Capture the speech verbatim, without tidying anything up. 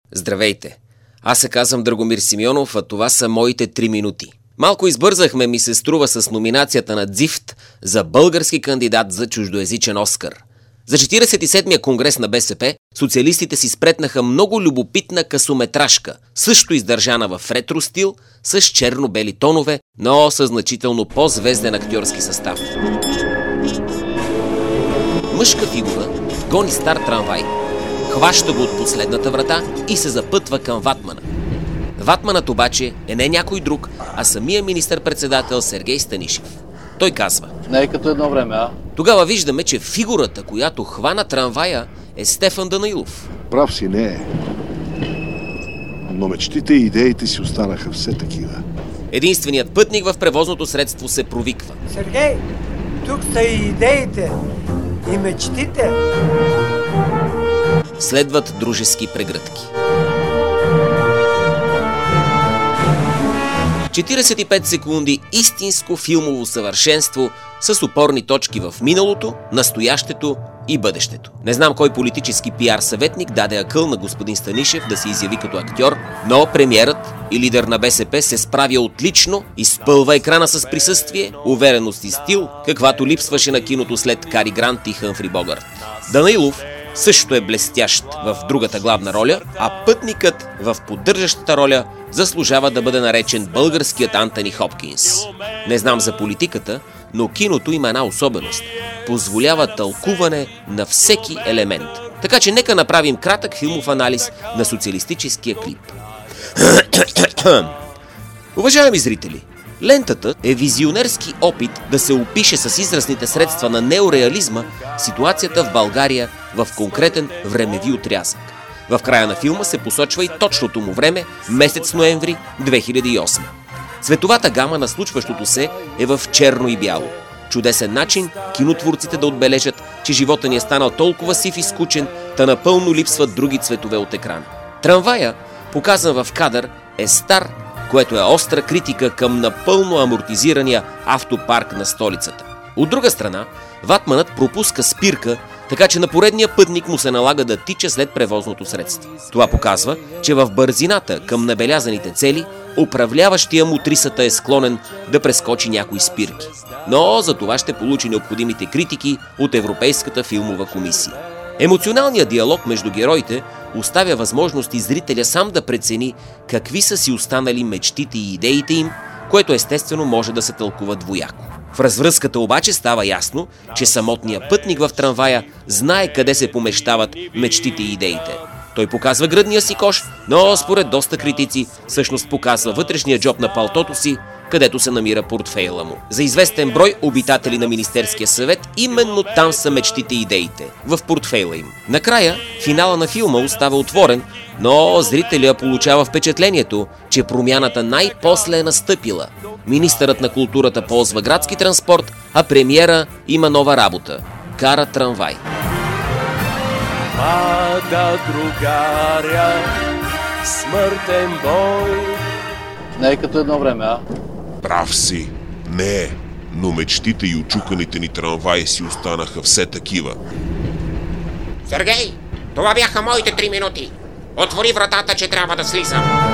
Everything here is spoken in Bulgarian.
Здравейте! Аз се казвам Драгомир Симеонов, а това са моите три минути. Малко избързахме, ми се струва, с номинацията на ДЗИФТ за български кандидат за чуждоезичен Оскар. За четиридесет и седмия конгрес на БСП социалистите си спретнаха много любопитна късометражка, също издържана в ретро стил, с черно-бели тонове, но със значително по-звезден актьорски състав. Мъжка фигура гони стар трамвай, хваща го от последната врата и се запътва към ватмана. Ватманът обаче е не някой друг, а самия министър-председател Сергей Станишев. Той казва: не е като едно време, а? Тогава виждаме, че фигурата, която хвана трамвая, е Стефан Данаилов. Прав си, не е. Но мечтите и идеите си останаха все такива. Единственият пътник в превозното средство се провиква: Сергей, тук са и идеите, и мечтите. Следват дружески прегръдки. четиридесет и пет секунди истинско филмово съвършенство с опорни точки в миналото, настоящето и бъдещето. Не знам кой политически пиар съветник даде акъл на господин Станишев да се изяви като актьор, но премиерът и лидер на БСП се справя отлично, изпълва екрана с присъствие, увереност и стил, каквато липсваше на киното след Кари Грант и Хъмфри Богърт. Данаилов също е блестящ в другата главна роля, а пътникът в поддържащата роля заслужава да бъде наречен българският Антони Хопкинс. Не знам за политиката, но киното има една особеност. Позволява тълкуване на всеки елемент. Така че нека направим кратък филмов анализ на социалистическия клип. Уважаеми зрители, лентата е визионерски опит да се опише с изразните средства на неореализма ситуацията в България в конкретен времеви отрязък. В края на филма се посочва и точното му време, месец ноември две хиляди и осма. Цветовата гама на случващото се е в черно и бяло. Чудесен начин кинотворците да отбележат, че живота ни е станал толкова сив и скучен, та напълно липсват други цветове от екрана. Трамвая, показан в кадър, е стар, което е остра критика към напълно амортизирания автопарк на столицата. От друга страна, ватманът пропуска спирка, така че на поредния пътник му се налага да тича след превозното средство. Това показва, че в бързината към набелязаните цели управляващия мотрисата е склонен да прескочи някои спирки. Но за това ще получи необходимите критики от Европейската филмова комисия. Емоционалният диалог между героите оставя възможност и зрителя сам да прецени какви са си останали мечтите и идеите им, което естествено може да се тълкува двояко. В развръзката обаче става ясно, че самотният пътник в трамвая знае къде се помещават мечтите и идеите. Той показва гръдния си кош, но според доста критици всъщност показва вътрешния джоб на палтото си, където се намира портфейла му. За известен брой обитатели на Министерския съвет именно там са мечтите и идеите, в портфейла им. Накрая, финала на филма остава отворен, но зрителя получава впечатлението, че промяната най-после е настъпила. Министърът на културата ползва градски транспорт, а премиера има нова работа – кара трамвай. Пада другаря, смъртен бой. Не е като едно време, а? Прав си, не е, но мечтите и очуканите ни трамваи си останаха все такива. Сергей, това бяха моите три минути. Отвори вратата, че трябва да слизам.